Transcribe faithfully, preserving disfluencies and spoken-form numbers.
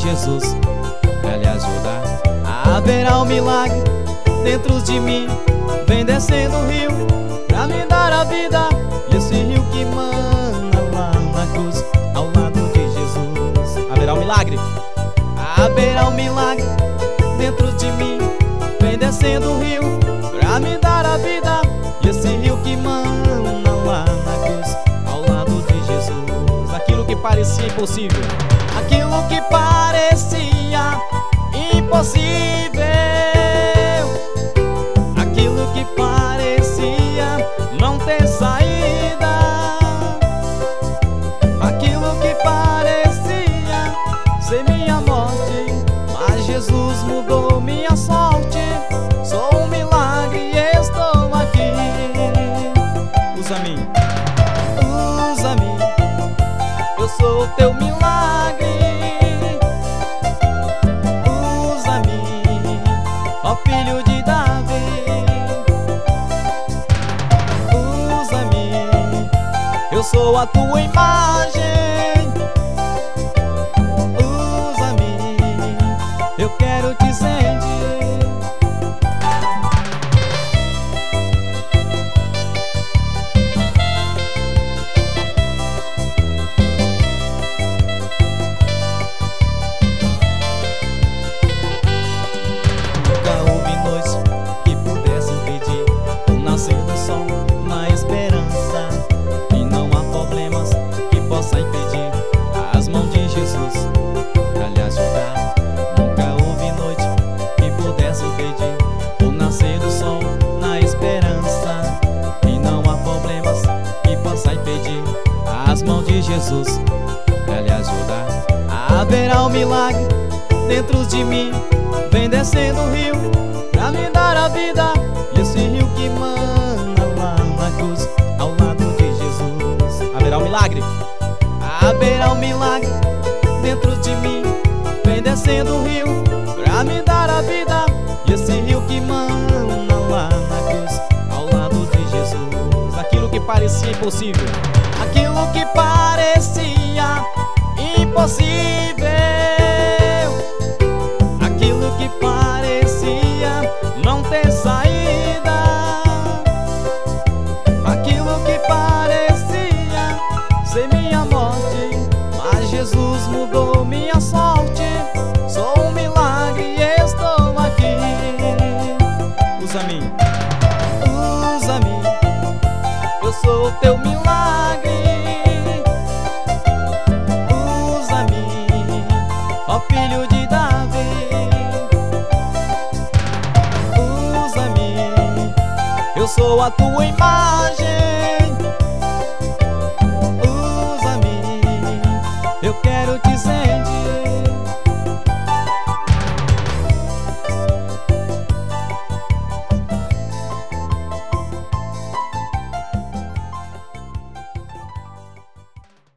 Jesus pra lhe ajudar. Haverá um milagre dentro de mim, vem descendo o rio pra me dar a vida. E esse rio que mana lá na cruz, ao lado de Jesus. Haverá um milagre, haverá um milagre dentro de mim, vem descendo o rio pra me dar a vida. E esse rio que mana lá na cruz, ao lado de Jesus. Aquilo que parecia impossível, aquilo que parecia impossível, aquilo que parecia não ter saída, aquilo que parecia ser minha morte, mas Jesus mudou minha sorte. Sou um milagre e estou aqui. Usa-me, usa-me, eu sou o teu milagre. Usa-me, ó filho de Davi. Usa-me, eu sou a tua imagem. Usa-me, eu quero te sentir. Jesus pra lhe ajudar. Haverá um milagre dentro de mim, vem descendo o rio pra me dar a vida. E esse rio que mana lá na cruz, ao lado de Jesus. Haverá um milagre, haverá um milagre dentro de mim, vem descendo o rio pra me dar a vida. E esse rio que mana lá na cruz, ao lado de Jesus. Aquilo que parecia impossível, aquilo que parecia impossível, aquilo que parecia não ter saída, aquilo que parecia ser minha morte, mas Jesus mudou minha sorte. Sou um milagre e estou aqui. Usa-me, usa-me, eu sou o teu milagre. Usa-me, ó filho de Davi. Usa-me, eu sou a tua imagem.